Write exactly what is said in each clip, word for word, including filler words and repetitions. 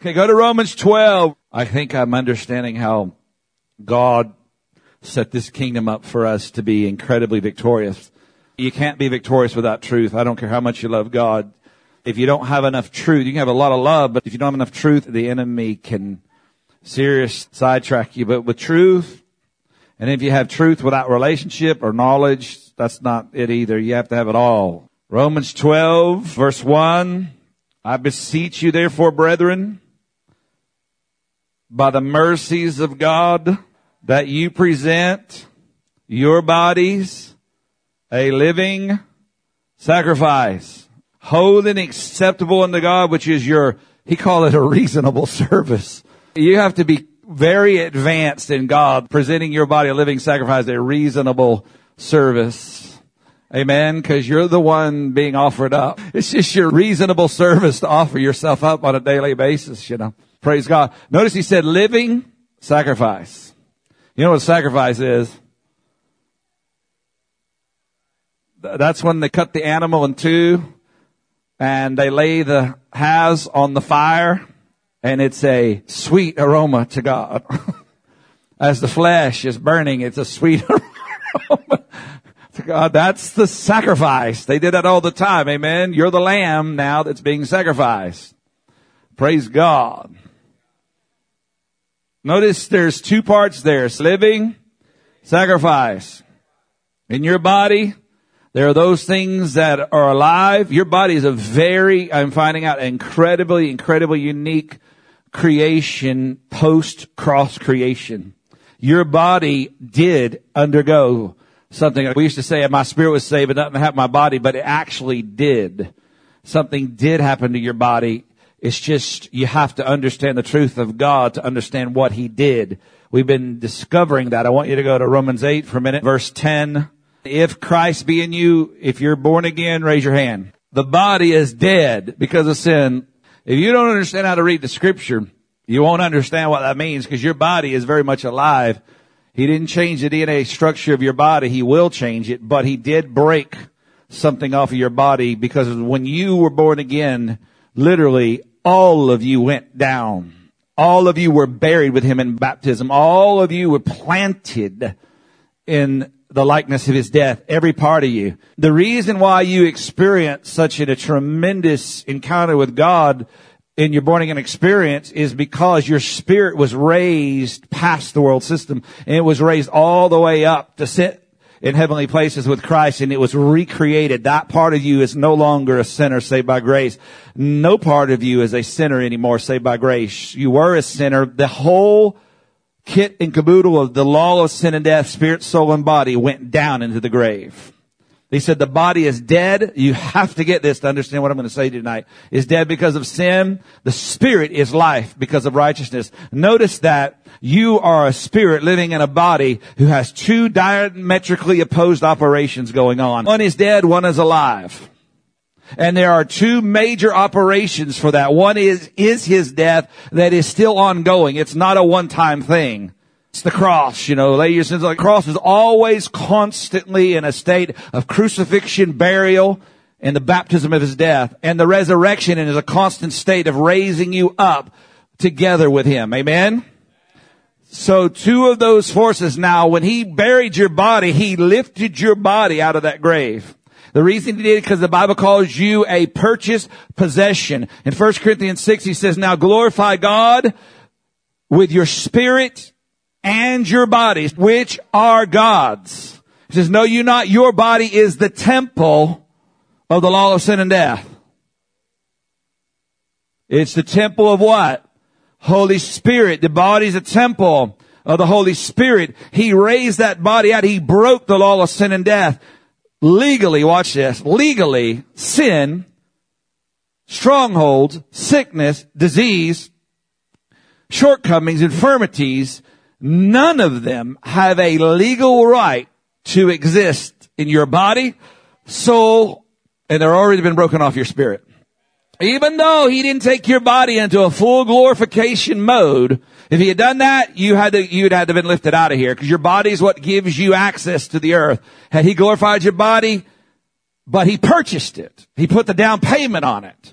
Okay, go to Romans twelve. I think I'm understanding how God set this kingdom up for us to be incredibly victorious. You can't be victorious without truth. I don't care how much you love God. If you don't have enough truth, you can have a lot of love, but if you don't have enough truth, the enemy can serious sidetrack you. But with truth, and if you have truth without relationship or knowledge, that's not it either. You have to have it all. Romans twelve, verse one. I beseech you, therefore, brethren, by the mercies of God, that you present your bodies a living sacrifice, holy and acceptable unto God, which is your, he called it a reasonable service. You have to be very advanced in God, presenting your body a living sacrifice, a reasonable service. Amen. Because you're the one being offered up. It's just your reasonable service to offer yourself up on a daily basis, you know. Praise God. Notice he said living sacrifice. You know what sacrifice is? That's when they cut the animal in two and they lay the halves on the fire, and it's a sweet aroma to God. As the flesh is burning, it's a sweet aroma to God. That's the sacrifice. They did that all the time. Amen. You're the lamb now that's being sacrificed. Praise God. Notice there's two parts there. It's living sacrifice. In your body, there are those things that are alive. Your body is a very, I'm finding out, incredibly, incredibly unique creation post-cross creation. Your body did undergo something. We used to say, my spirit was saved, but nothing happened to my body, but it actually did. Something did happen to your body. It's just, you have to understand the truth of God to understand what he did. We've been discovering that. I want you to go to Romans eight for a minute, verse ten. If Christ be in you, if you're born again, raise your hand. The body is dead because of sin. If you don't understand how to read the scripture, you won't understand what that means, because your body is very much alive. He didn't change the D N A structure of your body. He will change it, but he did break something off of your body, because when you were born again, literally all of you went down. All of you were buried with him in baptism. All of you were planted in the likeness of his death, every part of you. The reason why you experience such a, a tremendous encounter with God in your born again experience is because your spirit was raised past the world system, and it was raised all the way up to sit in heavenly places with Christ, and it was recreated. That part of you is no longer a sinner saved by grace. No part of you is a sinner anymore saved by grace. You were a sinner. The whole kit and caboodle of the law of sin and death, spirit, soul, and body went down into the grave. He said the body is dead. You have to get this to understand what I'm going to say tonight. Is dead because of sin. The spirit is life because of righteousness. Notice that you are a spirit living in a body who has two diametrically opposed operations going on. One is dead, one is alive. And there are two major operations for that. One is, is his death that is still ongoing. It's not a one-time thing. It's the cross, you know, lay your sins on the cross is always constantly in a state of crucifixion, burial, and the baptism of his death. And the resurrection is a constant state of raising you up together with him. Amen? So two of those forces now, when he buried your body, he lifted your body out of that grave. The reason he did it because the Bible calls you a purchased possession. In First Corinthians six, he says, now glorify God with your spirit and your bodies, which are God's. He says, know you not, your body is the temple of the law of sin and death. It's the temple of what? Holy Spirit. The body's a temple of the Holy Spirit. He raised that body out. He broke the law of sin and death. Legally, watch this, legally, sin, strongholds, sickness, disease, shortcomings, infirmities, none of them have a legal right to exist in your body, soul, and they're already been broken off your spirit. Even though he didn't take your body into a full glorification mode, if he had done that, you had to, you'd had to have been lifted out of here, because your body is what gives you access to the earth. Had he glorified your body, but he purchased it. He put the down payment on it.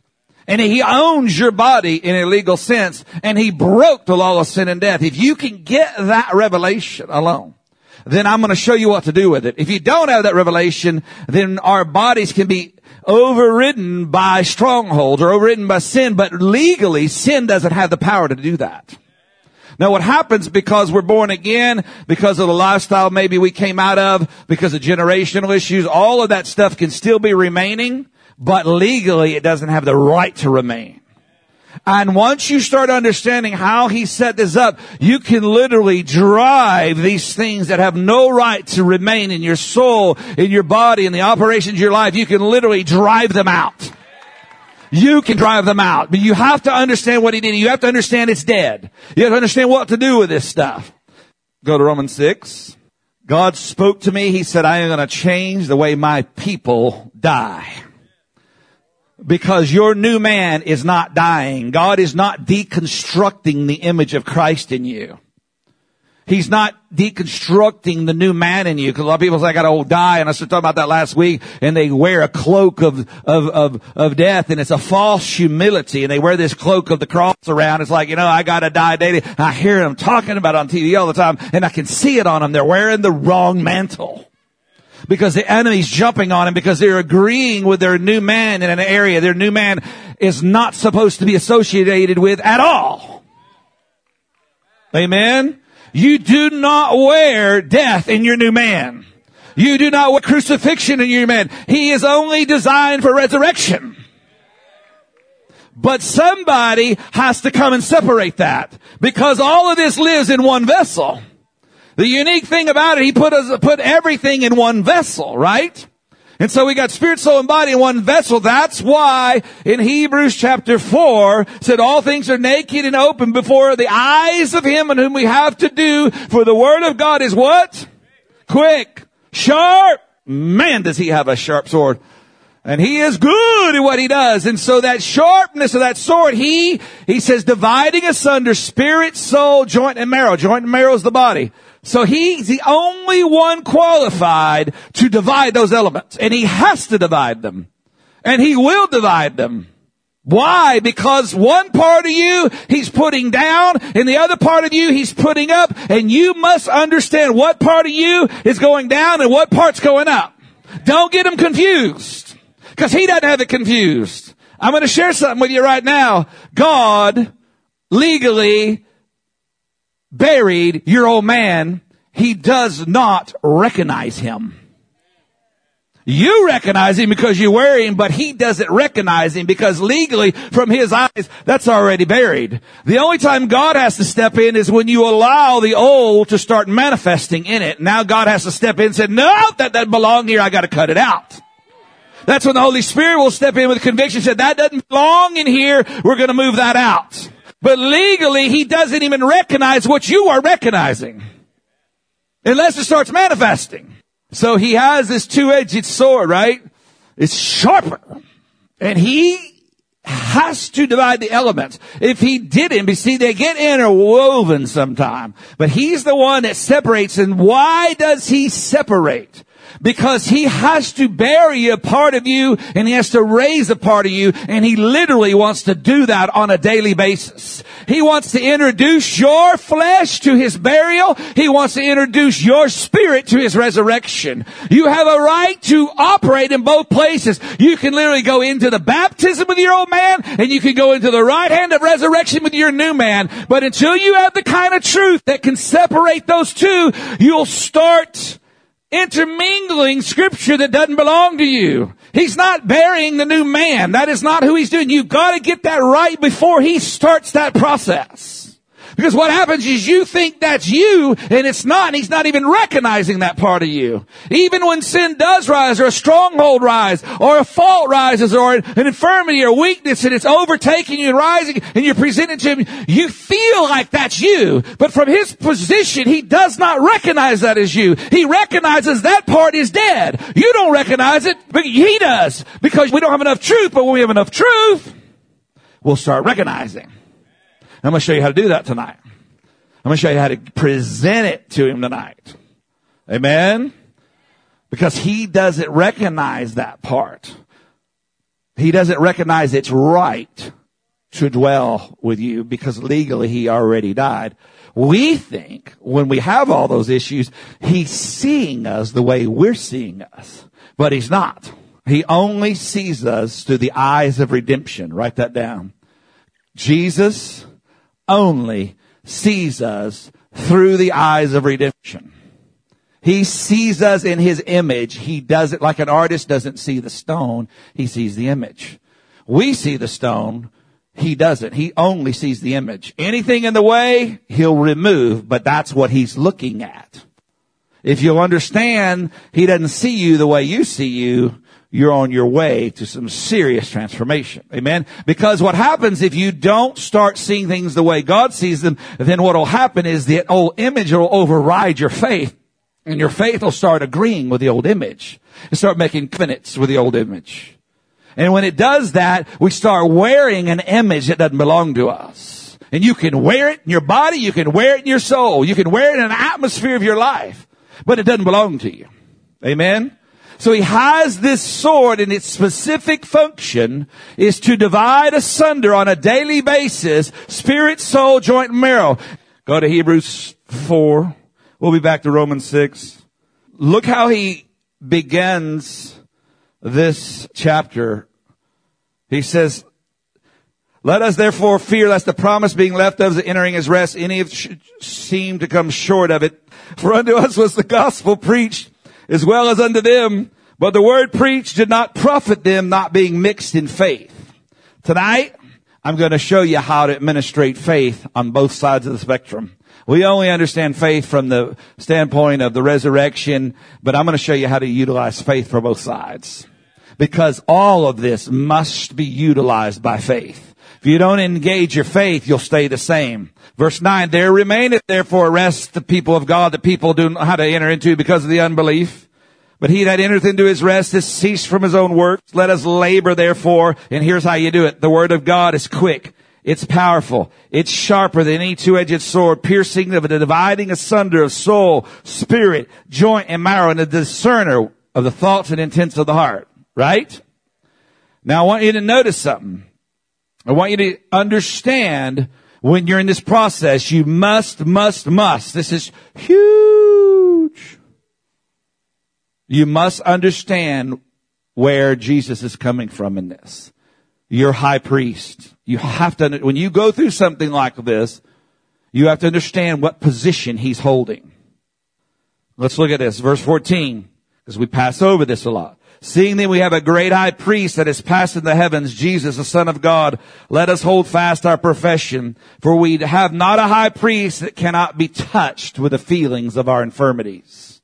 And he owns your body in a legal sense. And he broke the law of sin and death. If you can get that revelation alone, then I'm going to show you what to do with it. If you don't have that revelation, then our bodies can be overridden by strongholds or overridden by sin. But legally, sin doesn't have the power to do that. Now what happens because we're born again, because of the lifestyle maybe we came out of, because of generational issues, all of that stuff can still be remaining. But legally, it doesn't have the right to remain. And once you start understanding how he set this up, you can literally drive these things that have no right to remain in your soul, in your body, in the operations of your life. You can literally drive them out. You can drive them out. But you have to understand what he did. You have to understand it's dead. You have to understand what to do with this stuff. Go to Romans six. God spoke to me. He said, I am going to change the way my people die. Because your new man is not dying. God is not deconstructing the image of Christ in you. He's not deconstructing the new man in you. Because a lot of people say, I got to die. And I started talking about that last week. And they wear a cloak of, of, of, of death. And it's a false humility. And they wear this cloak of the cross around. It's like, you know, I got to die daily. I hear them talking about it on T V all the time. And I can see it on them. They're wearing the wrong mantle. Because the enemy's jumping on him because they're agreeing with their new man in an area their new man is not supposed to be associated with at all. Amen? You do not wear death in your new man. You do not wear crucifixion in your man. He is only designed for resurrection. But somebody has to come and separate that because all of this lives in one vessel. The unique thing about it, he put us, put everything in one vessel, right? And so we got spirit, soul, and body in one vessel. That's why in Hebrews chapter four said all things are naked and open before the eyes of him on whom we have to do. For the word of God is what? Quick, sharp. Man, does he have a sharp sword. And he is good at what he does. And so that sharpness of that sword, he, he says dividing asunder spirit, soul, joint, and marrow. Joint and marrow is the body. So he's the only one qualified to divide those elements. And he has to divide them. And he will divide them. Why? Because one part of you, he's putting down, and the other part of you, he's putting up. And you must understand what part of you is going down and what part's going up. Don't get him confused. Because he doesn't have it confused. I'm going to share something with you right now. God legally buried your old man. He does not recognize him. You recognize him because you wear him, but he doesn't recognize him because legally from his eyes, that's already buried. The only time God has to step in is when you allow the old to start manifesting in it. Now God has to step in and say, no, that doesn't belong here. I got to cut it out. That's when the Holy Spirit will step in with conviction, said that doesn't belong in here. We're going to move that out. But legally, he doesn't even recognize what you are recognizing unless it starts manifesting. So he has this two-edged sword, right? It's sharper. And he has to divide the elements. If he didn't, you see, they get interwoven sometime. But he's the one that separates. And why does he separate? Because he has to bury a part of you and he has to raise a part of you, and he literally wants to do that on a daily basis. He wants to introduce your flesh to his burial. He wants to introduce your spirit to his resurrection. You have a right to operate in both places. You can literally go into the baptism with your old man, and you can go into the right hand of resurrection with your new man. But until you have the kind of truth that can separate those two, you'll start intermingling scripture that doesn't belong to you. He's not burying the new man. That is not who he's doing. You've got to get that right before he starts that process. Because what happens is you think that's you, and it's not, and he's not even recognizing that part of you. Even when sin does rise, or a stronghold rise, or a fault rises, or an infirmity or weakness, and it's overtaking you and rising, and you're presenting to him, you feel like that's you. But from his position, he does not recognize that as you. He recognizes that part is dead. You don't recognize it, but he does. Because we don't have enough truth, but when we have enough truth, we'll start recognizing. I'm going to show you how to do that tonight. I'm going to show you how to present it to him tonight. Amen? Because he doesn't recognize that part. He doesn't recognize it's right to dwell with you because legally he already died. We think when we have all those issues, he's seeing us the way we're seeing us, but he's not. He only sees us through the eyes of redemption. Write that down. Jesus only sees us through the eyes of redemption. He sees us in his image. He does it like an artist doesn't see the stone. He sees the image. We see the stone. He doesn't. He only sees the image. Anything in the way, he'll remove, but that's what he's looking at. If you'll understand, he doesn't see you the way you see you, you're on your way to some serious transformation. Amen? Because what happens if you don't start seeing things the way God sees them, then what will happen is the old image will override your faith. And your faith will start agreeing with the old image. And start making covenants with the old image. And when it does that, we start wearing an image that doesn't belong to us. And you can wear it in your body, you can wear it in your soul, you can wear it in an atmosphere of your life, but it doesn't belong to you. Amen? So he has this sword, and its specific function is to divide asunder on a daily basis spirit, soul, joint, and marrow. Go to Hebrews four. We'll be back to Romans six. Look how he begins this chapter. He says, let us therefore fear lest the promise being left of us entering his rest, any of should seem to come short of it. For unto us was the gospel preached as well as unto them. But the word preached did not profit them, not being mixed in faith. Tonight, I'm going to show you how to administrate faith on both sides of the spectrum. We only understand faith from the standpoint of the resurrection, but I'm going to show you how to utilize faith for both sides. Because all of this must be utilized by faith. If you don't engage your faith, you'll stay the same. Verse nine, there remaineth therefore a rest the people of God, the people do not know how to enter into because of the unbelief. But he that entereth into his rest has ceased from his own works. Let us labor therefore. And here's how you do it. The word of God is quick. It's powerful. It's sharper than any two-edged sword, piercing the dividing asunder of soul, spirit, joint, and marrow, and a discerner of the thoughts and intents of the heart. Right? Now I want you to notice something. I want you to understand when you're in this process, you must, must, must. This is huge. You must understand where Jesus is coming from in this. Your high priest. You have to, when you go through something like this, you have to understand what position he's holding. Let's look at this. Verse fourteen, because we pass over this a lot. Seeing then we have a great high priest that has passed in the heavens, Jesus, the Son of God, let us hold fast our profession. For we have not a high priest that cannot be touched with the feelings of our infirmities.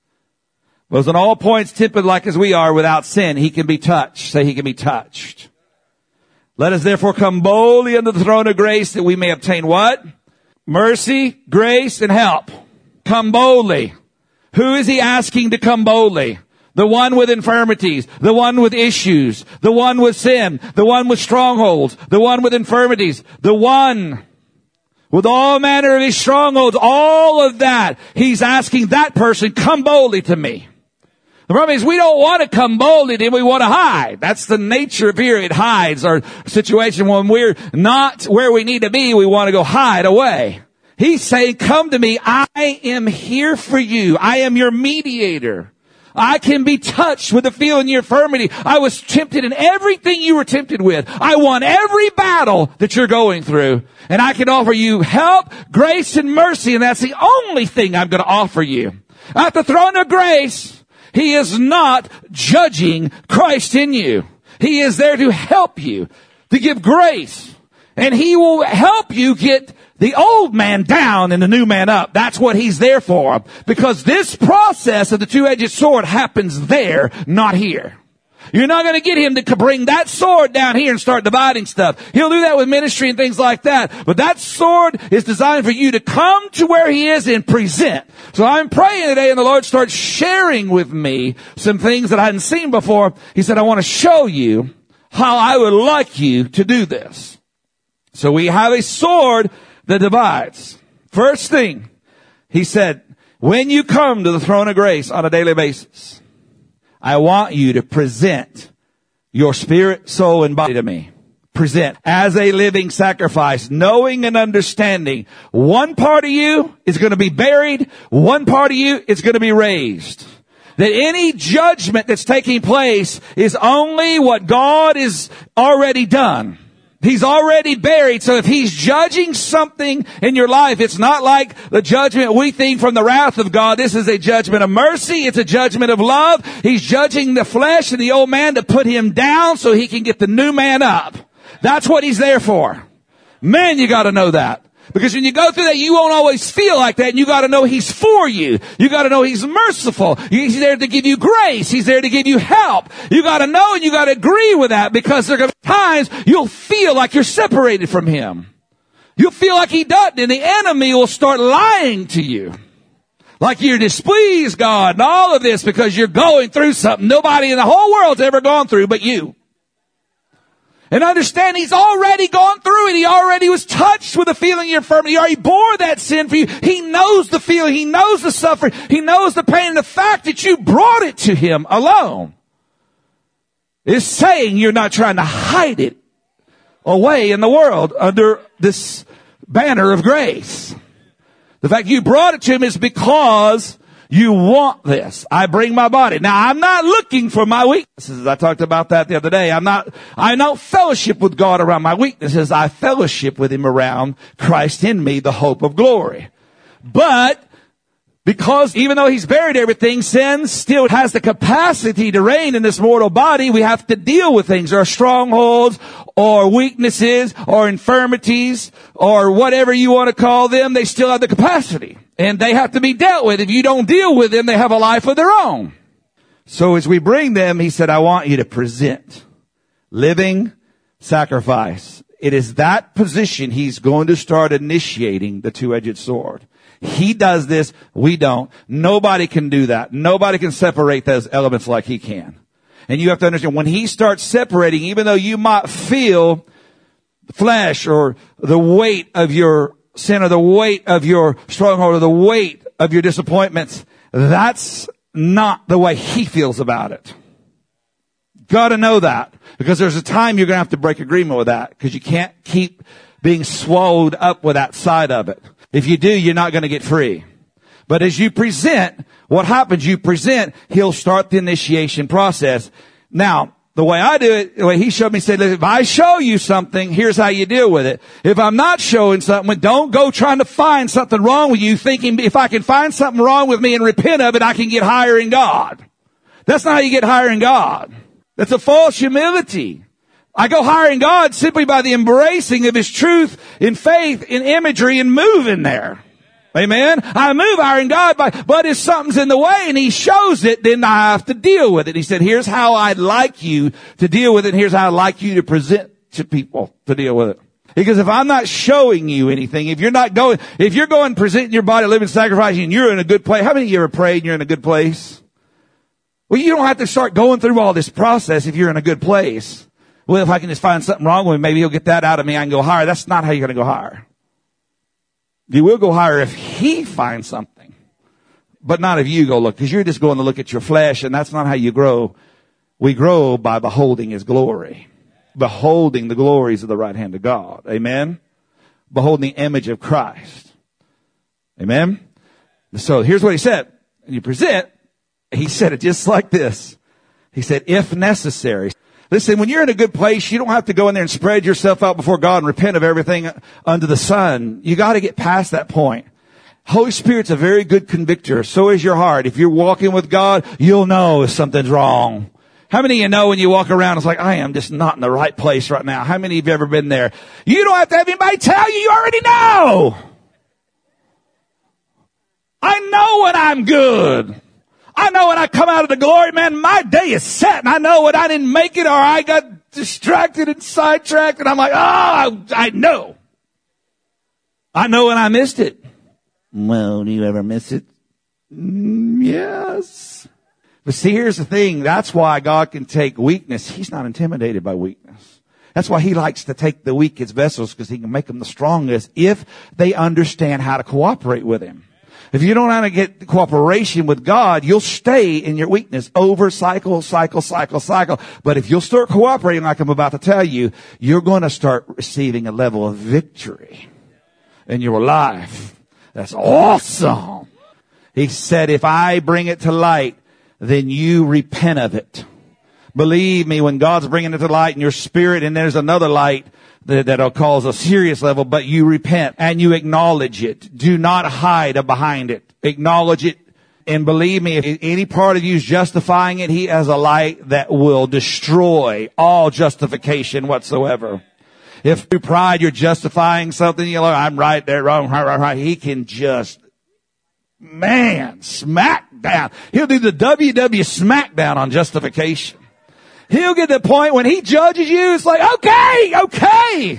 But in all points tempted like as we are without sin, he can be touched. Say he can be touched. Let us therefore come boldly unto the throne of grace that we may obtain what? Mercy, grace, and help. Come boldly. Who is he asking to come boldly? The one with infirmities, the one with issues, the one with sin, the one with strongholds, the one with infirmities, the one with all manner of his strongholds, all of that. He's asking that person, come boldly to me. The problem is we don't want to come boldly to him, we want to hide. That's the nature of here. It hides our situation. When we're not where we need to be, we want to go hide away. He's saying, come to me. I am here for you. I am your mediator. I can be touched with the feeling of your infirmity. I was tempted in everything you were tempted with. I won every battle that you're going through. And I can offer you help, grace, and mercy. And that's the only thing I'm going to offer you. At the throne of grace, he is not judging Christ in you. He is there to help you, to give grace. And he will help you get the old man down and the new man up. That's what he's there for. Because this process of the two-edged sword happens there, not here. You're not going to get him to bring that sword down here and start dividing stuff. He'll do that with ministry and things like that. But that sword is designed for you to come to where he is and present. So I'm praying today and the Lord starts sharing with me some things that I hadn't seen before. He said, I want to show you how I would like you to do this. So we have a sword that divides. First thing, he said, when you come to the throne of grace on a daily basis, I want you to present your spirit, soul, and body to me. Present as a living sacrifice, knowing and understanding one part of you is going to be buried, one part of you is going to be raised. That any judgment that's taking place is only what God has already done. He's already buried. So if he's judging something in your life, it's not like the judgment we think from the wrath of God. This is a judgment of mercy. It's a judgment of love. He's judging the flesh and the old man to put him down so he can get the new man up. That's what he's there for. Man, you gotta know that. Because when you go through that, you won't always feel like that, and you gotta know he's for you. You gotta know he's merciful. He's there to give you grace. He's there to give you help. You gotta know and you gotta agree with that, because there are gonna be times you'll feel like you're separated from him. You'll feel like he doesn't, and the enemy will start lying to you. Like you're displeased, God, and all of this because you're going through something nobody in the whole world's ever gone through but you. And understand he's already gone through it. He already was touched with the feeling of your infirmity. He already bore that sin for you. He knows the feeling. He knows the suffering. He knows the pain. And the fact that you brought it to him alone is saying you're not trying to hide it away in the world under this banner of grace. The fact you brought it to him is because you want this. I bring my body. Now, I'm not looking for my weaknesses. I talked about that the other day. I'm not, I don't fellowship with God around my weaknesses. I fellowship with him around Christ in me, the hope of glory. But because even though he's buried everything, sin still has the capacity to reign in this mortal body. We have to deal with things. There are strongholds or weaknesses or infirmities or whatever you want to call them. They still have the capacity. And they have to be dealt with. If you don't deal with them, they have a life of their own. So as we bring them, he said, I want you to present living sacrifice. It is that position he's going to start initiating the two-edged sword. He does this. We don't. Nobody can do that. Nobody can separate those elements like he can. And you have to understand, when he starts separating, even though you might feel the flesh or the weight of your sin or the weight of your stronghold or the weight of your disappointments, that's not the way he feels about it. Gotta know that, because there's a time you're gonna have to break agreement with that, because you can't keep being swallowed up with that side of it. If you do, you're not gonna get free. But as you present, what happens, you present, he'll start the initiation process. Now, the way I do it, the way he showed me, said, if I show you something, here's how you deal with it. If I'm not showing something, don't go trying to find something wrong with you, thinking if I can find something wrong with me and repent of it, I can get higher in God. That's not how you get higher in God. That's a false humility. I go higher in God simply by the embracing of his truth in faith, in imagery, and move in there. Amen. I move higher in God, by, but if something's in the way and he shows it, then I have to deal with it. He said, here's how I'd like you to deal with it, and here's how I'd like you to present to people to deal with it. Because if I'm not showing you anything, if you're not going, if you're going presenting your body, living sacrifice, and you're in a good place, how many of you ever prayed and you're in a good place? Well, you don't have to start going through all this process if you're in a good place. Well, if I can just find something wrong with me, maybe he'll get that out of me, I can go higher. That's not how you're going to go higher. You will go higher if he finds something, but not if you go look, because you're just going to look at your flesh, and that's not how you grow. We grow by beholding his glory, beholding the glories of the right hand of God. Amen. Beholding the image of Christ. Amen. So here's what he said. You present, he said it just like this. He said, if necessary. Listen, when you're in a good place, you don't have to go in there and spread yourself out before God and repent of everything under the sun. You got to get past that point. Holy Spirit's a very good convictor. So is your heart. If you're walking with God, you'll know if something's wrong. How many of you know when you walk around, it's like, I am just not in the right place right now? How many of you have ever been there? You don't have to have anybody tell you. You already know. I know when I'm good. I know when I come out of the glory, man, my day is set. And I know when I didn't make it or I got distracted and sidetracked. And I'm like, oh, I, I know. I know when I missed it. Well, do you ever miss it? Mm, yes. But see, here's the thing. That's why God can take weakness. He's not intimidated by weakness. That's why he likes to take the weakest vessels, because he can make them the strongest if they understand how to cooperate with him. If you don't know how to get cooperation with God, you'll stay in your weakness over cycle, cycle, cycle, cycle. But if you'll start cooperating like I'm about to tell you, you're going to start receiving a level of victory in your life. That's awesome. He said, if I bring it to light, then you repent of it. Believe me, when God's bringing it to light in your spirit, and there's another light that, that'll cause a serious level, but you repent and you acknowledge it. Do not hide behind it. Acknowledge it. And believe me, if any part of you is justifying it, he has a light that will destroy all justification whatsoever. If through pride you're justifying something, you know, I'm right, they're wrong, right, right, right. He can just, man, smack down. He'll do the W W smackdown on justification. He'll get to the point when he judges you, it's like, okay, okay.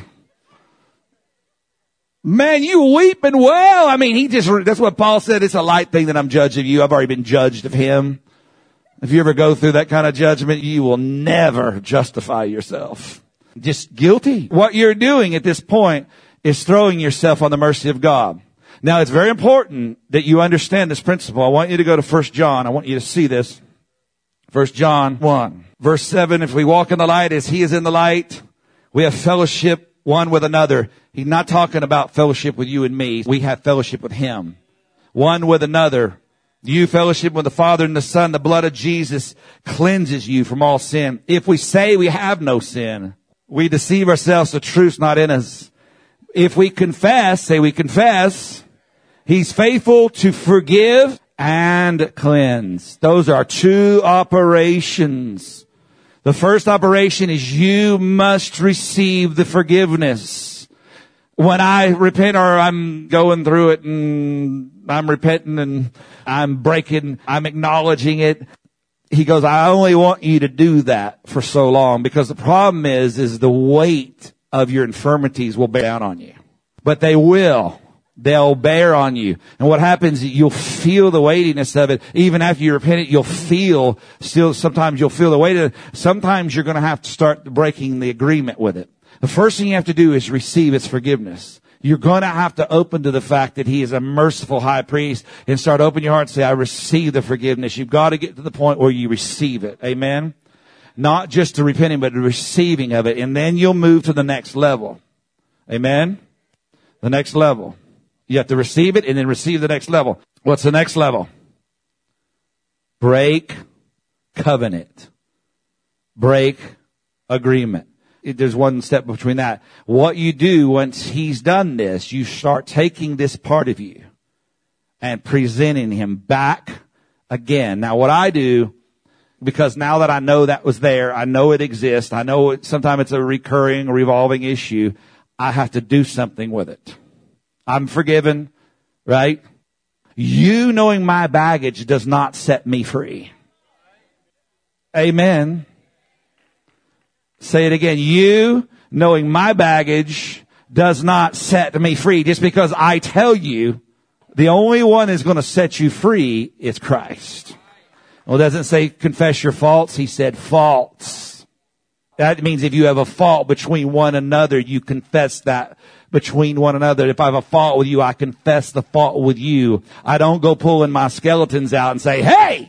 Man, you weep and wail. I mean, he just, that's what Paul said. It's a light thing that I'm judging you. I've already been judged of him. If you ever go through that kind of judgment, you will never justify yourself. Just guilty. What you're doing at this point is throwing yourself on the mercy of God. Now, it's very important that you understand this principle. I want you to go to First John. I want you to see this. First John one. Verse seven, if we walk in the light as he is in the light, we have fellowship one with another. He's not talking about fellowship with you and me. We have fellowship with him. One with another. You fellowship with the Father and the Son. The blood of Jesus cleanses you from all sin. If we say we have no sin, we deceive ourselves. The truth's not in us. If we confess, say we confess, he's faithful to forgive and cleanse. Those are two operations. The first operation is you must receive the forgiveness. When I repent or I'm going through it and I'm repenting and I'm breaking, I'm acknowledging it. He goes, I only want you to do that for so long because the problem is, is the weight of your infirmities will bear down on you. But they will. They'll bear on you. And what happens, you'll feel the weightiness of it. Even after you repent it, you'll feel, still, sometimes you'll feel the weight of it. Sometimes you're going to have to start breaking the agreement with it. The first thing you have to do is receive its forgiveness. You're going to have to open to the fact that he is a merciful high priest and start opening your heart and say, I receive the forgiveness. You've got to get to the point where you receive it. Amen. Not just the repenting, but the receiving of it. And then you'll move to the next level. Amen. The next level. You have to receive it and then receive the next level. What's the next level? Break covenant. Break agreement. There's one step between that. What you do once he's done this, you start taking this part of you and presenting him back again. Now what I do, because now that I know that was there, I know it exists, I know it, sometimes it's a recurring, revolving issue, I have to do something with it. I'm forgiven, right? You knowing my baggage does not set me free. Amen. Say it again. You knowing my baggage does not set me free. Just because I tell you the only one is going to set you free is Christ. Well, it doesn't say confess your faults. He said faults. That means if you have a fault between one another, you confess that between one another. If I have a fault with you, I confess the fault with you. I don't go pulling my skeletons out and say, hey!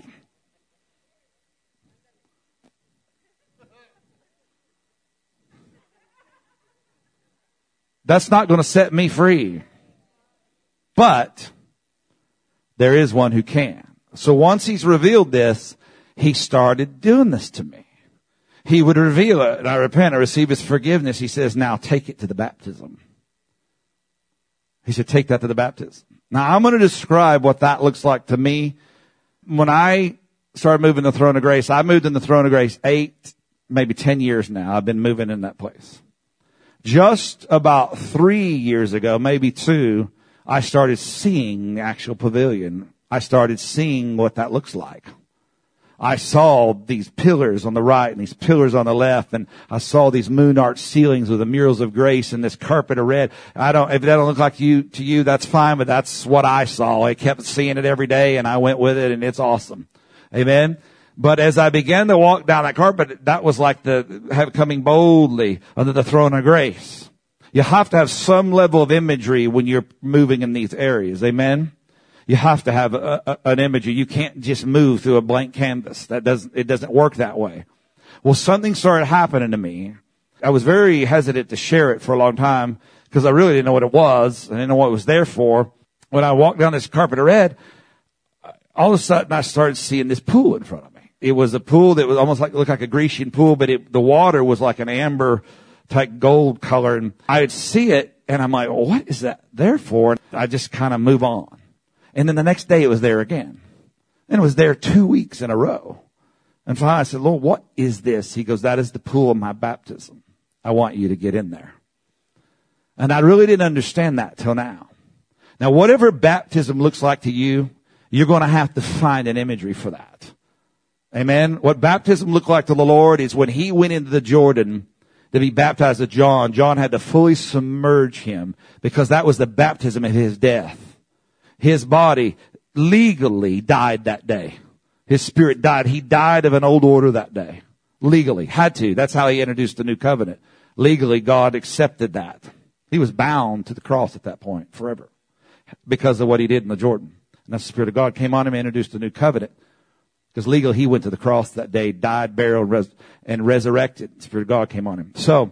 That's not going to set me free. But there is one who can. So once he's revealed this, he started doing this to me. He would reveal it, and I repent, I receive his forgiveness. He says, now take it to the baptism. He said, take that to the baptism. Now I'm going to describe what that looks like to me. When I started moving the throne of grace, I moved in the throne of grace eight, maybe ten years now. I've been moving in that place. Just about three years ago, maybe two, I started seeing the actual pavilion. I started seeing what that looks like. I saw these pillars on the right and these pillars on the left, and I saw these moon arch ceilings with the murals of grace and this carpet of red. I don't, if that don't look like you, to you, that's fine, but that's what I saw. I kept seeing it every day, and I went with it, and it's awesome. Amen. But as I began to walk down that carpet, that was like the have coming boldly under the throne of grace. You have to have some level of imagery when you're moving in these areas. Amen. You have to have a, a, an imagery. You can't just move through a blank canvas. That doesn't, it doesn't work that way. Well, something started happening to me. I was very hesitant to share it for a long time because I really didn't know what it was. I didn't know what it was there for. When I walked down this carpet of red, all of a sudden I started seeing this pool in front of me. It was a pool that was almost like, looked like a Grecian pool, but it, the water was like an amber type gold color. And I'd see it and I'm like, well, what is that there for? And I just kind of move on. And then the next day it was there again. And it was there two weeks in a row. And finally I said, Lord, what is this? He goes, that is the pool of my baptism. I want you to get in there. And I really didn't understand that till now. Now, whatever baptism looks like to you, you're going to have to find an imagery for that. Amen. What baptism looked like to the Lord is when he went into the Jordan to be baptized of John, John had to fully submerge him because that was the baptism of his death. His body legally died that day. His spirit died. He died of an old order that day. Legally. Had to. That's how he introduced the new covenant. Legally, God accepted that. He was bound to the cross at that point forever because of what he did in the Jordan. And the Spirit of God came on him and introduced the new covenant. Because legally, he went to the cross that day, died, buried, res- and resurrected. The Spirit of God came on him. So,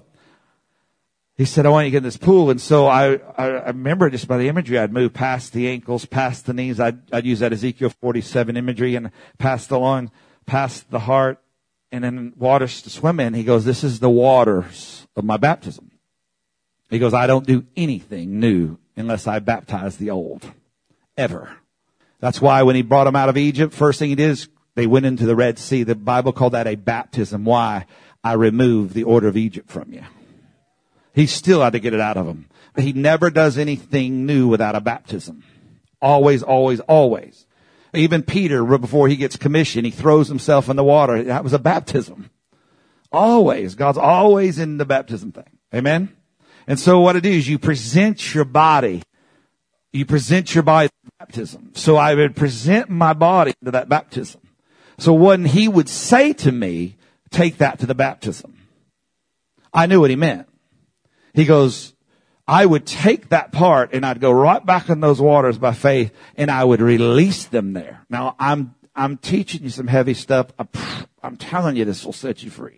he said, I want you to get in this pool. And so I, I, I remember just by the imagery, I'd move past the ankles, past the knees. I'd, I'd use that Ezekiel forty-seven imagery and past the lung, past the heart, and then waters to swim in. He goes, this is the waters of my baptism. He goes, I don't do anything new unless I baptize the old. Ever. That's why when he brought them out of Egypt, first thing he did is they went into the Red Sea. The Bible called that a baptism. Why? I removed the order of Egypt from you. He still had to get it out of them. But he never does anything new without a baptism. Always, always, always. Even Peter, before he gets commissioned, he throws himself in the water. That was a baptism. Always. God's always in the baptism thing. Amen? And so what it is, you present your body. You present your body to baptism. So I would present my body to that baptism. So when he would say to me, take that to the baptism, I knew what he meant. He goes, I would take that part and I'd go right back in those waters by faith and I would release them there. Now I'm, I'm teaching you some heavy stuff. I'm telling you this will set you free.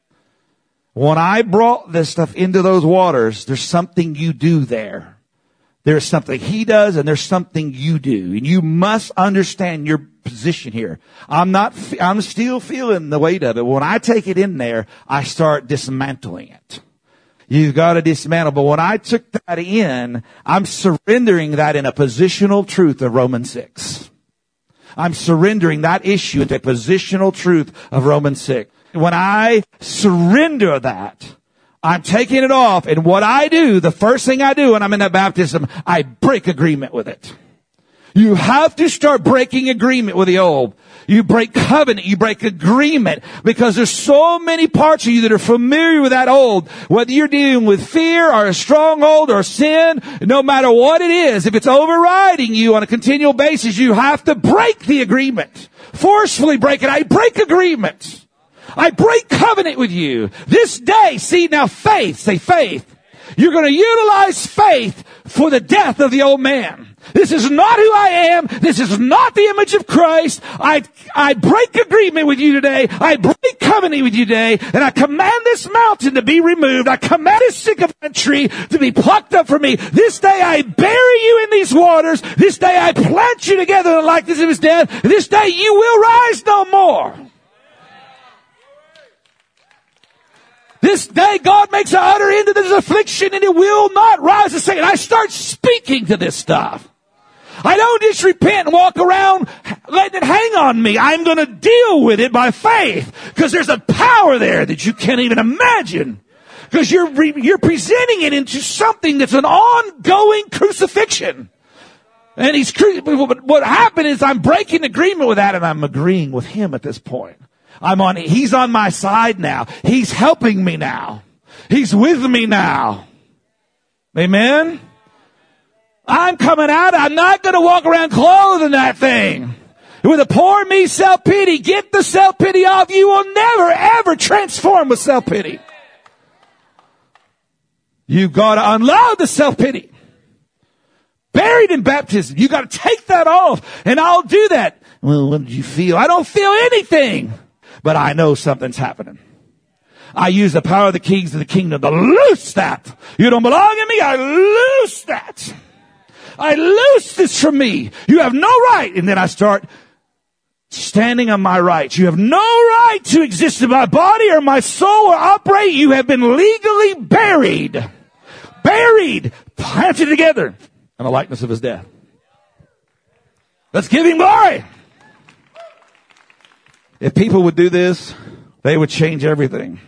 When I brought this stuff into those waters, there's something you do there. There's something he does and there's something you do. And you must understand your position here. I'm not, I'm still feeling the weight of it. When I take it in there, I start dismantling it. You've got to dismantle. But when I took that in, I'm surrendering that in a positional truth of Romans six. I'm surrendering that issue into a positional truth of Romans six. When I surrender that, I'm taking it off. And what I do, the first thing I do when I'm in that baptism, I break agreement with it. You have to start breaking agreement with the old. You break covenant. You break agreement because there's so many parts of you that are familiar with that old. Whether you're dealing with fear or a stronghold or sin, no matter what it is, if it's overriding you on a continual basis, you have to break the agreement. Forcefully break it. I break agreement. I break covenant with you. This day, see now faith, say faith. You're going to utilize faith for the death of the old man. This is not who I am. This is not the image of Christ. I, I break agreement with you today. I break covenant with you today. And I command this mountain to be removed. I command this sycamore tree to be plucked up from me. This day I bury you in these waters. This day I plant you together in the likeness of his death. This day you will rise no more. This day God makes an utter end to this affliction and it will not rise a second. I start speaking to this stuff. I don't just repent and walk around letting it hang on me. I'm going to deal with it by faith because there's a power there that you can't even imagine. Because you're, re- you're presenting it into something that's an ongoing crucifixion. And he's, cru- what happened is I'm breaking agreement with that and I'm agreeing with him at this point. I'm on, he's on my side now. He's helping me now. He's with me now. Amen. I'm coming out. I'm not going to walk around clothed in that thing. With a poor me self-pity. Get the self-pity off. You will never, ever transform with self-pity. You've got to unload the self-pity. buried in baptism. You got to take that off, and I'll do that. Well, what did you feel? I don't feel anything, but I know something's happening. I use the power of the keys of the kingdom to loose that. You don't belong in me. I loose that. I loose this from me. You have no right. And then I start standing on my rights. You have no right to exist in my body or my soul or operate. You have been legally buried. Buried. Planted together in the likeness of his death. Let's give him glory. If people would do this, they would change everything.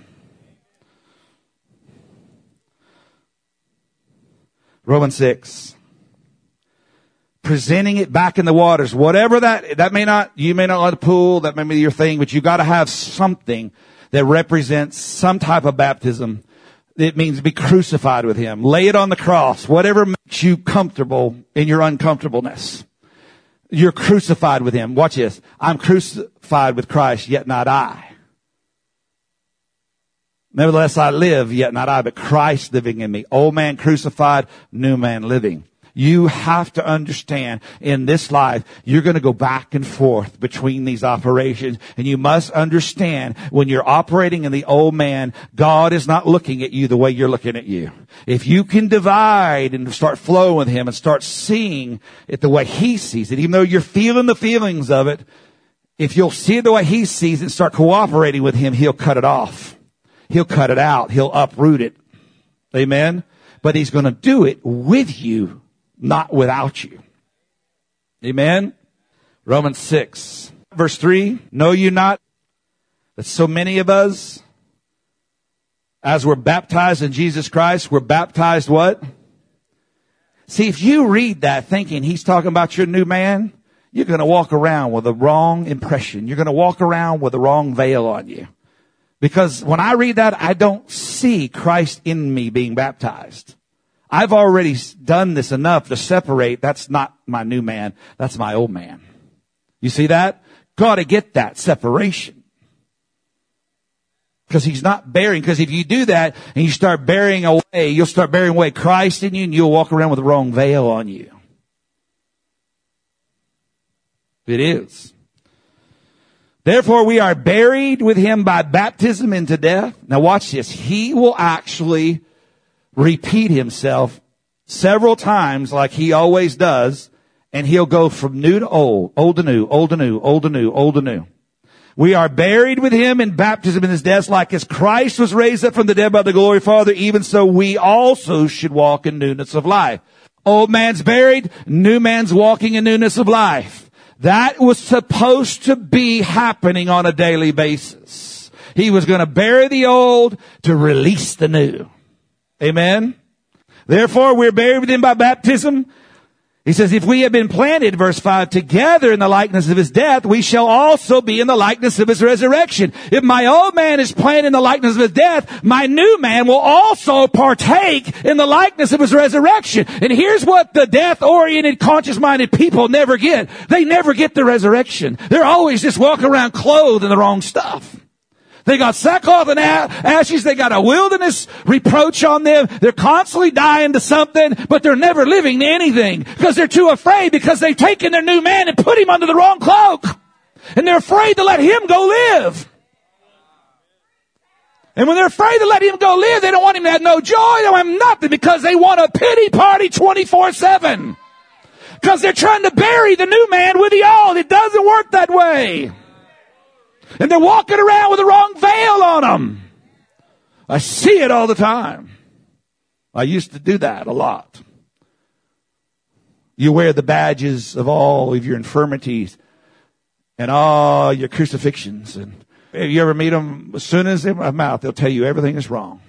Romans six. Presenting it back in the waters. Whatever that, that may not, you may not like the pool, that may be your thing, but you got to have something that represents some type of baptism. It means to be crucified with him. Lay it on the cross. Whatever makes you comfortable in your uncomfortableness. You're crucified with him. Watch this. I'm crucified with Christ, yet not I. Nevertheless, I live, yet not I, but Christ living in me. Old man crucified, new man living. You have to understand in this life, you're going to go back and forth between these operations. And you must understand when you're operating in the old man, God is not looking at you the way you're looking at you. If you can divide and start flowing with him and start seeing it the way he sees it, even though you're feeling the feelings of it, if you'll see it the way he sees it and start cooperating with him, he'll cut it off. He'll cut it out. He'll uproot it. Amen. But he's going to do it with you, not without you. Amen. Romans six, verse three. Know you not that so many of us, as we're baptized in Jesus Christ, we're baptized what? See, if you read that thinking he's talking about your new man, you're going to walk around with the wrong impression. You're going to walk around with the wrong veil on you. Because when I read that, I don't see Christ in me being baptized. I've already done this enough to separate. That's not my new man. That's my old man. You see that? Got to get that separation. Because he's not bearing. Because if you do that and you start bearing away, you'll start bearing away Christ in you and you'll walk around with the wrong veil on you. It is. Therefore, we are buried with him by baptism into death. Now watch this. He will actually repeat himself several times like he always does. And he'll go from new to old, old to new, old to new, old to new, old to new. We are buried with him in baptism in his death, like as Christ was raised up from the dead by the glory of the Father, even so we also should walk in newness of life. Old man's buried, new man's walking in newness of life. That was supposed to be happening on a daily basis. He was going to bury the old to release the new. Amen. Therefore, we're buried with him by baptism. He says, if we have been planted, verse five, together in the likeness of his death, we shall also be in the likeness of his resurrection. If my old man is planted in the likeness of his death, my new man will also partake in the likeness of his resurrection. And here's what the death-oriented, conscious-minded people never get. They never get the resurrection. They're always just walking around clothed in the wrong stuff. They got sackcloth and ashes. They got a wilderness reproach on them. They're constantly dying to something, but they're never living to anything because they're too afraid because they've taken their new man and put him under the wrong cloak. And they're afraid to let him go live. And when they're afraid to let him go live, they don't want him to have no joy. They don't want him nothing because they want a pity party twenty-four seven. Because they're trying to bury the new man with the old. It doesn't work that way. And they're walking around with the wrong veil on them. I see it all the time. I used to do that a lot. You wear the badges of all of your infirmities and all your crucifixions. And you ever meet them? As soon as they have a mouth, they'll tell you everything is wrong.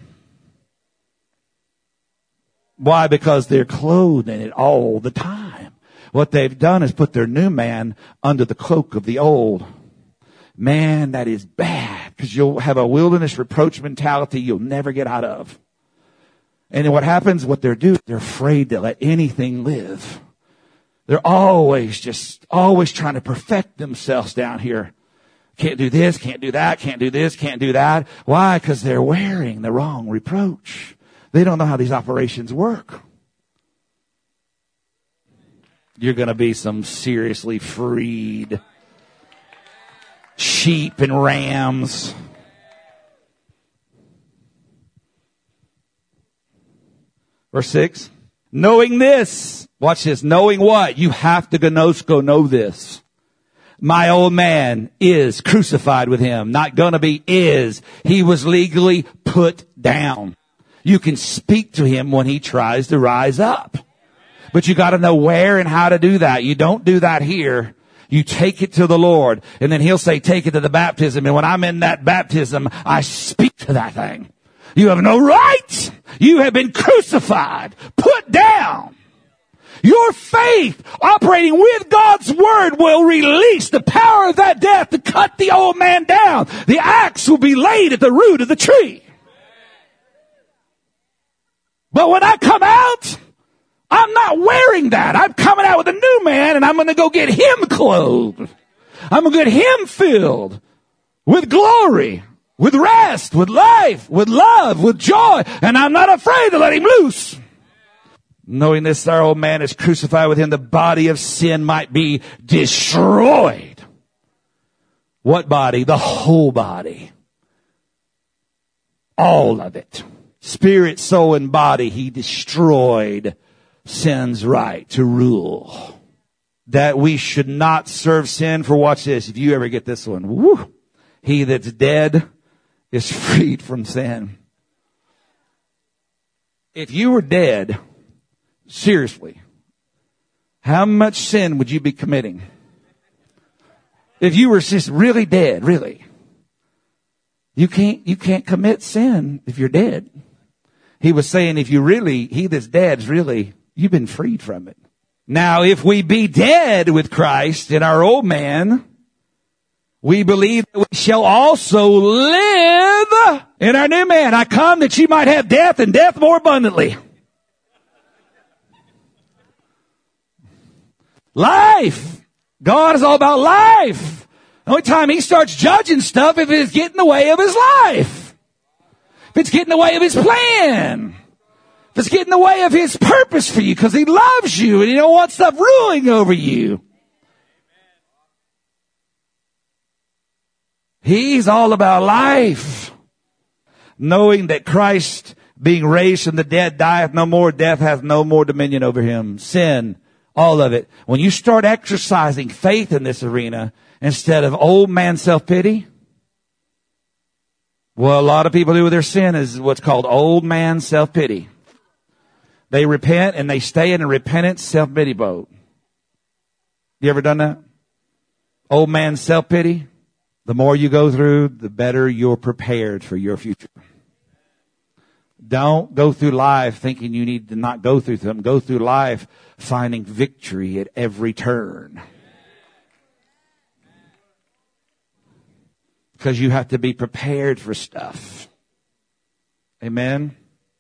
Why? Because they're clothed in it all the time. What they've done is put their new man under the cloak of the old. Man, that is bad because you'll have a wilderness reproach mentality you'll never get out of. And what happens, what they're doing, they're afraid to let anything live. They're always just, always trying to perfect themselves down here. Can't do this, can't do that, can't do this, can't do that. Why? Because they're wearing the wrong reproach. They don't know how these operations work. You're going to be some seriously freed sheep and rams. Verse six. Knowing this. Watch this. Knowing what? You have to gnosko know this. My old man is crucified with him. Not gonna be, is. He was legally put down. You can speak to him when he tries to rise up. But you gotta know where and how to do that. You don't do that here. You take it to the Lord. And then he'll say, take it to the baptism. And when I'm in that baptism, I speak to that thing. You have no right. You have been crucified, put down. Your faith operating with God's word will release the power of that death to cut the old man down. The axe will be laid at the root of the tree. But when I come out, I'm not wearing that. I'm coming out with a new man, and I'm going to go get him clothed. I'm going to get him filled with glory, with rest, with life, with love, with joy. And I'm not afraid to let him loose. Knowing this, our old man is crucified with him, the body of sin might be destroyed. What body? The whole body. All of it. Spirit, soul, and body. He destroyed sin's right to rule. That we should not serve sin for, watch this, if you ever get this one. Woo, he that's dead is freed from sin. If you were dead, seriously, how much sin would you be committing? If you were just really dead, really. You can't, you can't commit sin if you're dead. He was saying if you really, he that's dead is really, you've been freed from it. Now, if we be dead with Christ in our old man, we believe that we shall also live in our new man. I come that you might have death and death more abundantly. Life. God is all about life. The only time he starts judging stuff if it's getting in the way of his life. If it's getting in the way of his plan. If it's getting in the way of his purpose for you, because he loves you and he don't want stuff ruling over you. He's all about life. Knowing that Christ, being raised from the dead, dieth no more, death hath no more dominion over him. Sin, all of it. When you start exercising faith in this arena, instead of old man self-pity, well, a lot of people do with their sin is what's called old man self-pity. They repent and they stay in a repentance self-pity boat. You ever done that? Old man self-pity. The more you go through, the better you're prepared for your future. Don't go through life thinking you need to not go through them. Go through life finding victory at every turn. Because you have to be prepared for stuff. Amen.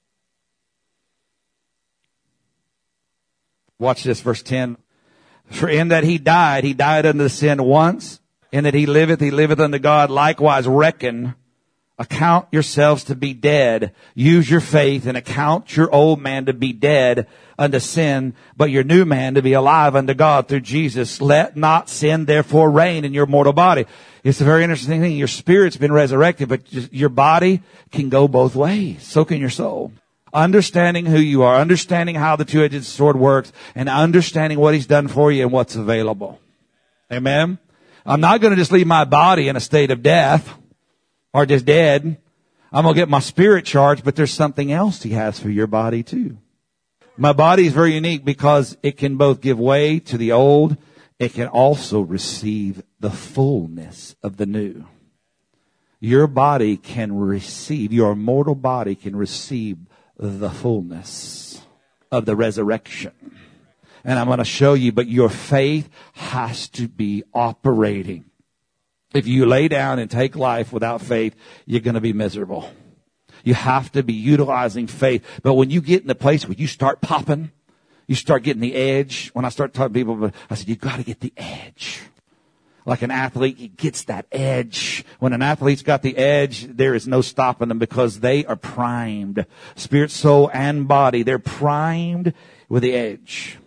Watch this, verse ten. For in that he died, he died unto sin once. In that he liveth, he liveth unto God. Likewise reckon, account yourselves to be dead. Use your faith and account your old man to be dead unto sin, but your new man to be alive unto God through Jesus. Let not sin therefore reign in your mortal body. It's a very interesting thing. Your spirit's been resurrected, but your body can go both ways. So can your soul. Understanding who you are, understanding how the two-edged sword works, and understanding what he's done for you and what's available. Amen? I'm not going to just leave my body in a state of death or just dead. I'm going to get my spirit charged, but there's something else he has for your body too. My body is very unique because it can both give way to the old. It can also receive the fullness of the new. Your body can receive, your mortal body can receive the fullness of the resurrection. And I'm going to show you, but your faith has to be operating. If you lay down and take life without faith, you're going to be miserable. You have to be utilizing faith. But when you get in the place where you start popping, you start getting the edge. When I start talking to people, I said, you've got to get the edge. Like an athlete, he gets that edge. When an athlete's got the edge, there is no stopping them because they are primed. Spirit, soul, and body, they're primed with the edge.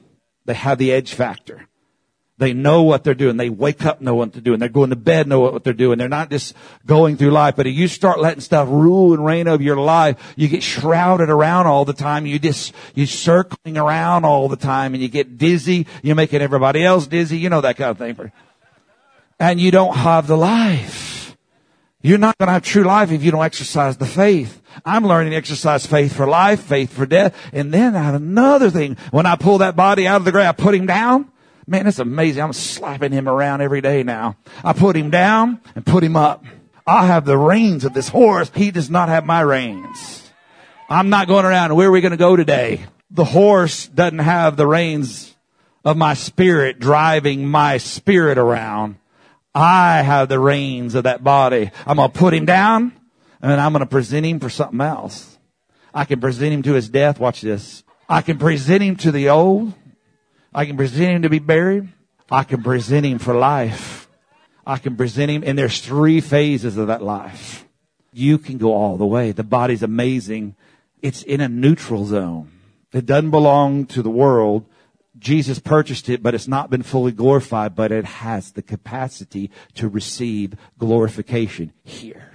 They have the edge factor. They know what they're doing. They wake up know what they're doing. They're going to bed know what they're doing. They're not just going through life. But if you start letting stuff rule and reign over your life, you get shrouded around all the time. You just, you're circling around all the time and you get dizzy. You're making everybody else dizzy. You know that kind of thing. And you don't have the life. You're not going to have true life if you don't exercise the faith. I'm learning to exercise faith for life, faith for death. And then I have another thing. When I pull that body out of the grave, I put him down. Man, it's amazing. I'm slapping him around every day now. I put him down and put him up. I have the reins of this horse. He does not have my reins. I'm not going around. Where are we going to go today? The horse doesn't have the reins of my spirit driving my spirit around. I have the reins of that body. I'm going to put him down and I'm going to present him for something else. I can present him to his death. Watch this. I can present him to the old. I can present him to be buried. I can present him for life. I can present him, and there's three phases of that life. You can go all the way. The body's amazing. It's in a neutral zone. It doesn't belong to the world. Jesus purchased it, but it's not been fully glorified, but it has the capacity to receive glorification here.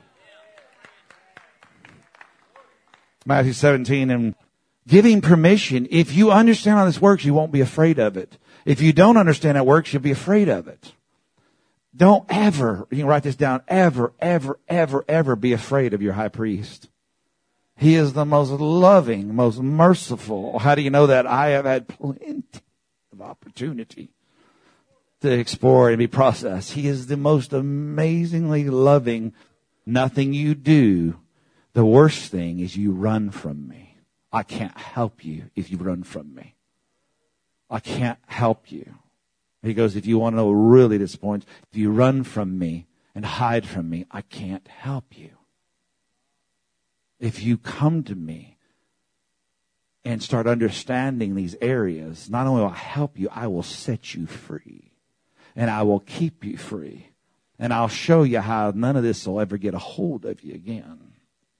Matthew seventeen and giving permission. If you understand how this works, you won't be afraid of it. If you don't understand how it works, you'll be afraid of it. Don't ever, you can write this down, ever, ever, ever, ever be afraid of your high priest. He is the most loving, most merciful. How do you know that? I have had plenty of opportunity to explore and be processed. He is the most amazingly loving. Nothing you do, the worst thing is you run from me. I can't help you if you run from me. I can't help you. He goes, if you want to know really this point, if you run from me and hide from me, I can't help you. If you come to me and start understanding these areas, not only will I help you, I will set you free. And I will keep you free. And I'll show you how none of this will ever get a hold of you again.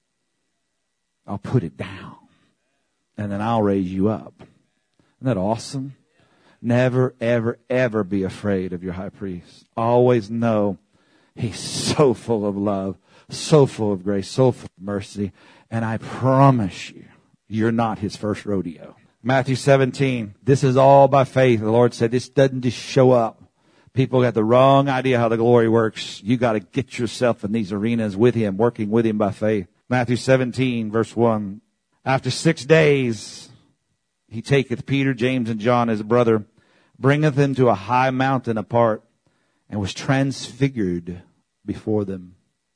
I'll put it down. And then I'll raise you up. Isn't that awesome? Never, ever, ever be afraid of your high priest. Always know he's so full of love, so full of grace, so full of mercy. And I promise you, you're not his first rodeo. Matthew seventeen, this is all by faith. The Lord said this doesn't just show up. People got the wrong idea how the glory works. You got to get yourself in these arenas with him, working with him by faith. Matthew seventeen, verse one. After six days, he taketh Peter, James, and John, his brother, bringeth them to a high mountain apart, and was transfigured before them.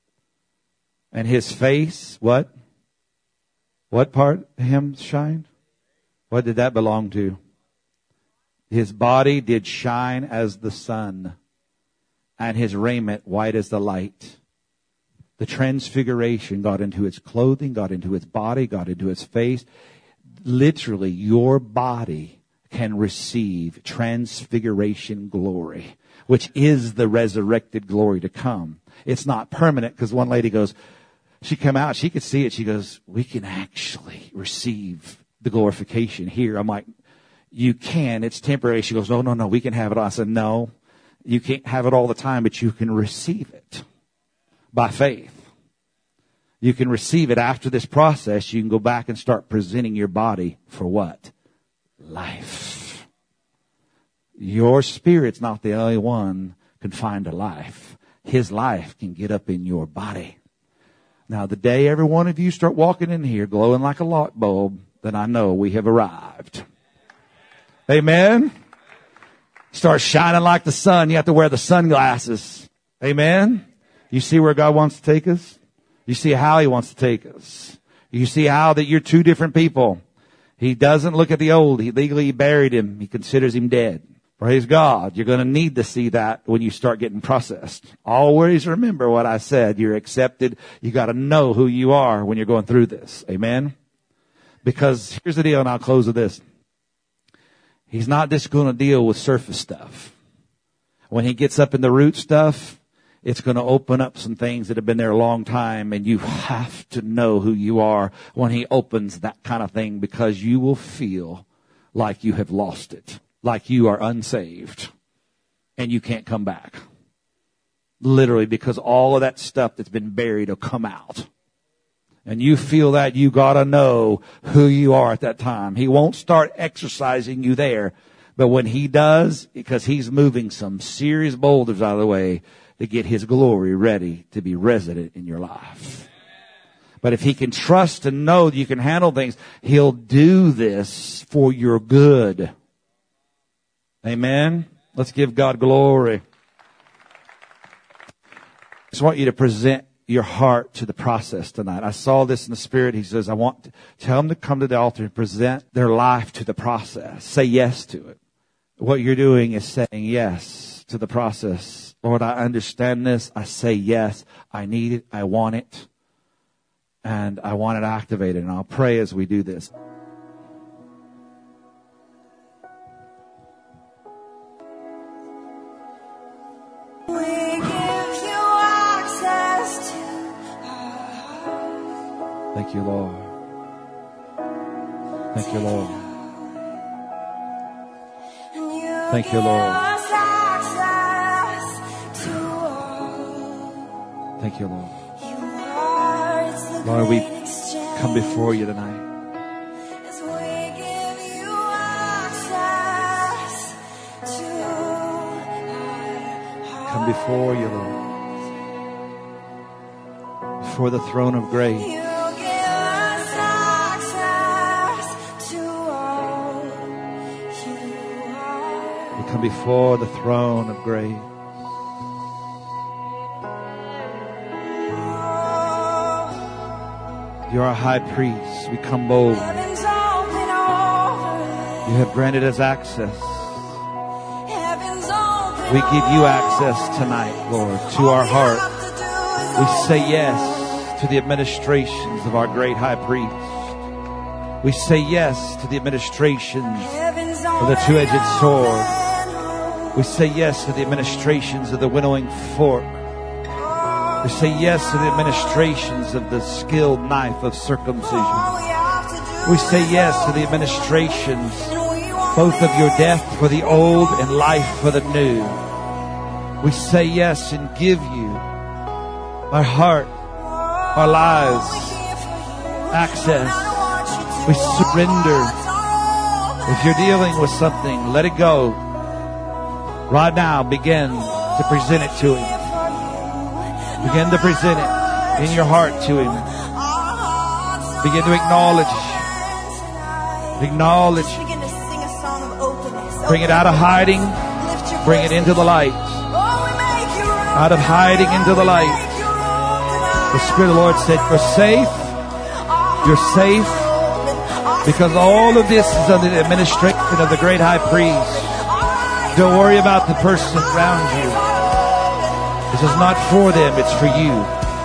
And his face, what? What part of him shined? What did that belong to? His body did shine as the sun, and his raiment white as the light. The transfiguration got into his clothing, got into his body, got into his face. Literally, your body can receive transfiguration glory, which is the resurrected glory to come. It's not permanent, because one lady goes, she came out, she could see it. She goes, we can actually receive the glorification here. I'm like, you can. It's temporary. She goes, no, no, no, we can have it all. I said, no, you can't have it all the time, but you can receive it. By faith. You can receive it after this process. You can go back and start presenting your body for what? Life. Your spirit's not the only one confined to life. His life can get up in your body. Now, the day every one of you start walking in here glowing like a light bulb, then I know we have arrived. Amen? Start shining like the sun. You have to wear the sunglasses. Amen? You see where God wants to take us? You see how he wants to take us. You see how that you're two different people. He doesn't look at the old. He legally buried him. He considers him dead. Praise God. You're going to need to see that when you start getting processed. Always remember what I said. You're accepted. You got to know who you are when you're going through this. Amen? Because here's the deal, and I'll close with this. He's not just going to deal with surface stuff. When he gets up in the root stuff, it's going to open up some things that have been there a long time, and you have to know who you are when he opens that kind of thing, because you will feel like you have lost it, like you are unsaved and you can't come back. Literally, because all of that stuff that's been buried will come out. And you feel that, you gotta know who you are at that time. He won't start exercising you there. But when he does, because he's moving some serious boulders out of the way to get his glory ready to be resident in your life. But if he can trust and know that you can handle things, he'll do this for your good. Amen? Let's give God glory. I just want you to present your heart to the process tonight. I saw this in the Spirit. He says, I want to tell them to come to the altar and present their life to the process. Say yes to it. What you're doing is saying yes to the process. Lord, I understand this. I say yes. I need it. I want it. And I want it activated. And I'll pray as we do this. Thank you, Lord. Thank you, Lord. Thank you, Lord. Thank you, Lord. Lord, we come before you tonight. Come before you, Lord. Before the throne of grace. Come before the throne of grace. You're our high priest. We come bold. You have granted us access. We give you access tonight, Lord, to our heart. We say yes to the administrations of our great high priest. We say yes to the administrations of the two-edged sword. We say yes to the administrations of the winnowing fork. We say yes to the administrations of the skilled knife of circumcision. We say yes to the administrations both of your death for the old and life for the new. We say yes and give you our heart, our lives, access. We surrender. If you're dealing with something, let it go. Right now, begin to present it to Him. Begin to present it in your heart to Him. Begin to acknowledge. Acknowledge. Bring it out of hiding. Bring it into the light. Out of hiding into the light. The Spirit of the Lord said, you're safe. You're safe. Because all of this is under the administration of the great high priest. Don't worry about the person around you. This is not for them, it's for you.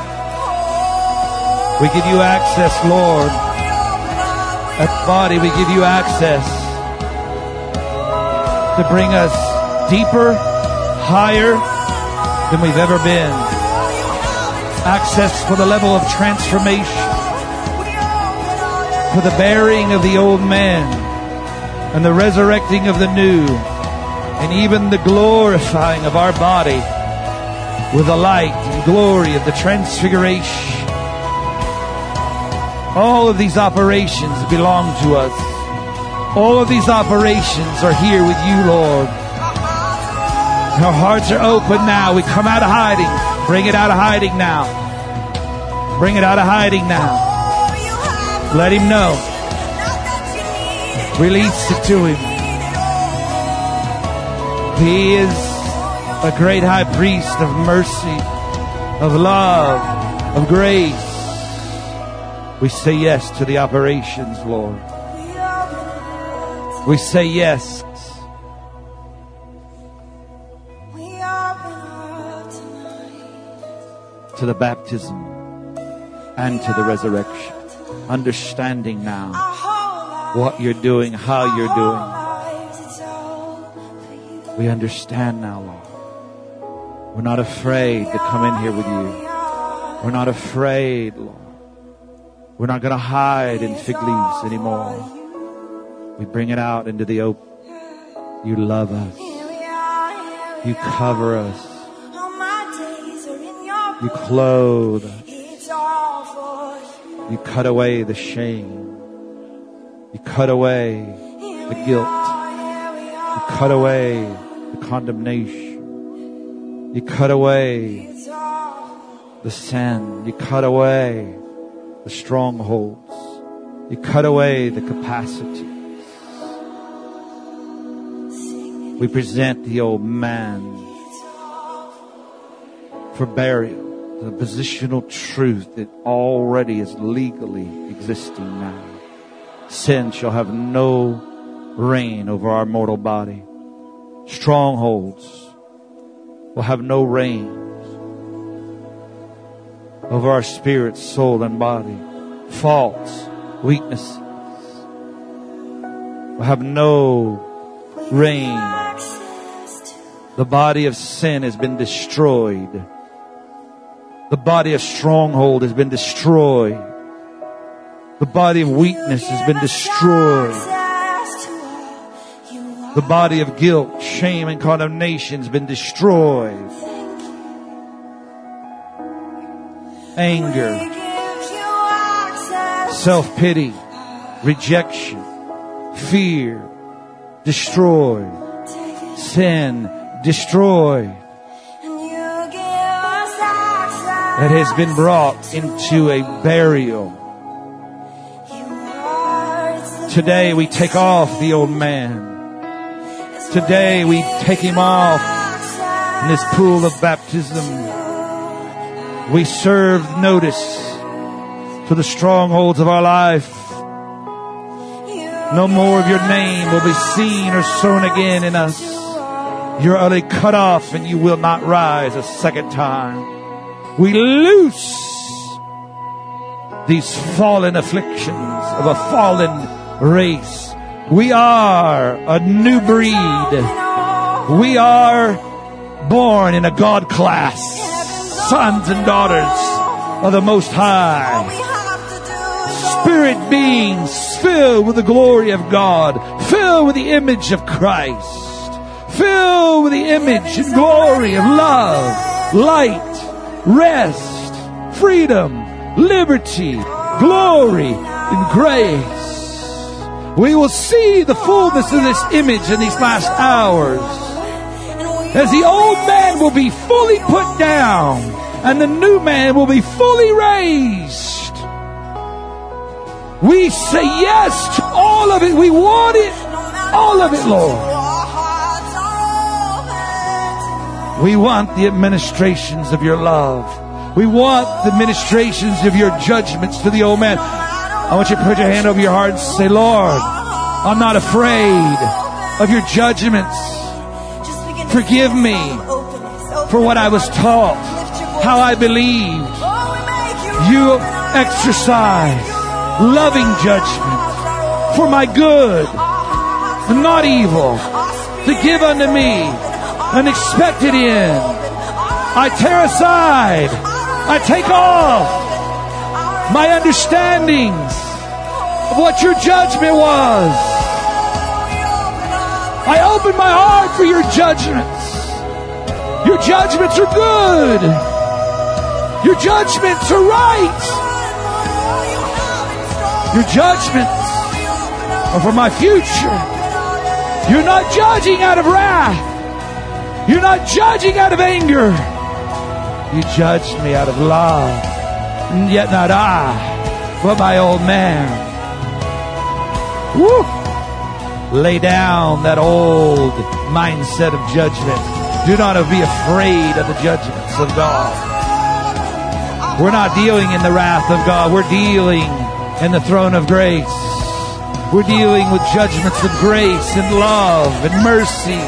We give you access, Lord. As a body, we give you access to bring us deeper, higher than we've ever been. Access for the level of transformation, for the burying of the old man and the resurrecting of the new. And even the glorifying of our body with the light and glory of the transfiguration. All of these operations belong to us. All of these operations are here with you, Lord. Our hearts are open now. We come out of hiding. Bring it out of hiding now. Bring it out of hiding now. Let Him know. Release it to Him. He is a great high priest of mercy, of love, of grace. We say yes to the operations, Lord. We say yes. To the baptism and to the resurrection. Understanding now what you're doing, how you're doing. We understand now, Lord. We're not afraid to come in here with you. We're not afraid, Lord. We're not going to hide in fig leaves anymore. We bring it out into the open. You love us. You cover us. You clothe us. You cut away the shame. You cut away the guilt. You cut away the condemnation. You cut away the sin. You cut away the strongholds. You cut away the capacity. We present the old man for burial. The positional truth that already is legally existing now. Sin shall have no reign over our mortal body. Strongholds will have no reign over our spirit, soul, and body. Faults, weaknesses will have no reign. The body of sin has been destroyed. The body of stronghold has been destroyed. The body of weakness has been destroyed. The body of guilt, shame, and condemnation has been destroyed. Anger, self-pity, rejection, fear, destroyed. Sin, destroyed. That has been brought into a burial. Today we take off the old man. Today we take him off in this pool of baptism. We serve notice to the strongholds of our life. No more of your name will be seen or sown again in us. You're utterly cut off and you will not rise a second time. We loose these fallen afflictions of a fallen race. We are a new breed. We are born in a God class, sons and daughters of the Most High. Spirit beings filled with the glory of God, filled with the image of Christ, filled with the image and glory of love, light, rest, freedom, liberty, glory, and grace. We will see the fullness of this image in these last hours, as the old man will be fully put down and the new man will be fully raised. We say yes to all of it. We want it, all of it, Lord. We want the administrations of your love. We want the ministrations of your judgments to the old man. I want you to put your hand over your heart and say, Lord, I'm not afraid of your judgments. Forgive me for what I was taught, how I believed. You exercise loving judgment for my good, not evil, to give unto me an expected end. I tear aside, I take off my understandings of what your judgment was. I open my heart for your judgments. Your judgments are good. Your judgments are right. Your judgments are for my future. You're not judging out of wrath. You're not judging out of anger. You judged me out of love. And yet not I, but my old man. Woo! Lay down that old mindset of judgment. Do not be afraid of the judgments of God. We're not dealing in the wrath of God. We're dealing in the throne of grace. We're dealing with judgments of grace and love and mercy.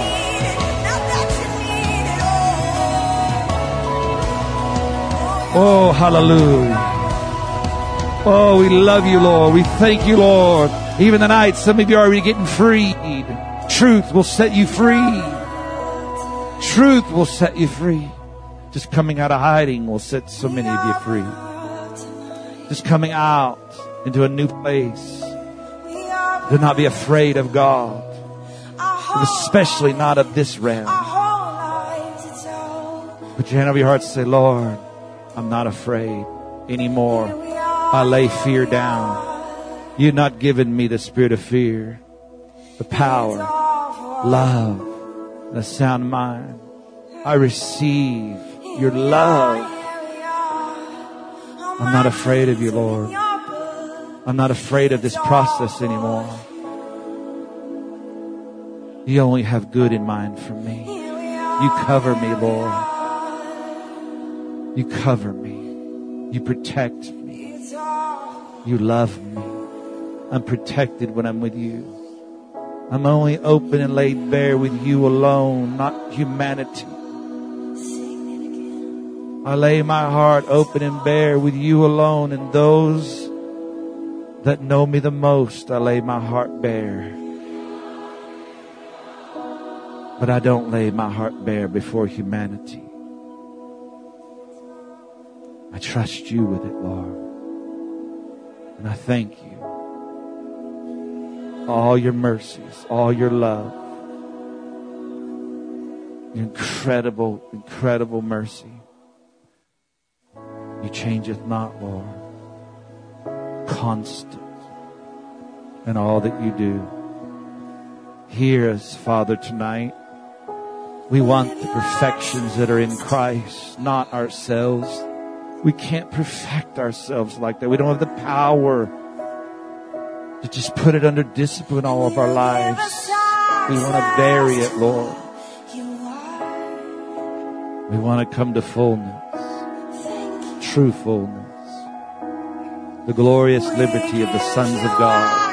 Oh, hallelujah. Oh, we love you, Lord. We thank you, Lord. Even tonight, some of you are already getting freed. Truth will set you free. Truth will set you free. Just coming out of hiding will set so many of you free. Just coming out into a new place. Do not be afraid of God, especially not of this realm. Put your hand over your heart and say, Lord, I'm not afraid anymore. I lay fear down. You've not given me the spirit of fear, the power, love, and a sound mind. I receive your love. I'm not afraid of you, Lord. I'm not afraid of this process anymore. You only have good in mind for me. You cover me, Lord. You cover me. You protect me. You love me. I'm protected when I'm with you. I'm only open and laid bare with you alone, not humanity. I lay my heart open and bare with you alone, and those that know me the most, I lay my heart bare. But I don't lay my heart bare before humanity. I trust you with it, Lord. And I thank you. All your mercies, all your love, your incredible, incredible mercy. You changeth not, Lord. Constant in all that you do. Hear us, Father, tonight. We want the perfections that are in Christ, not ourselves. We can't perfect ourselves like that. We don't have the power to just put it under discipline all of our lives. We want to bury it, Lord. We want to come to fullness, true fullness, the glorious liberty of the sons of God.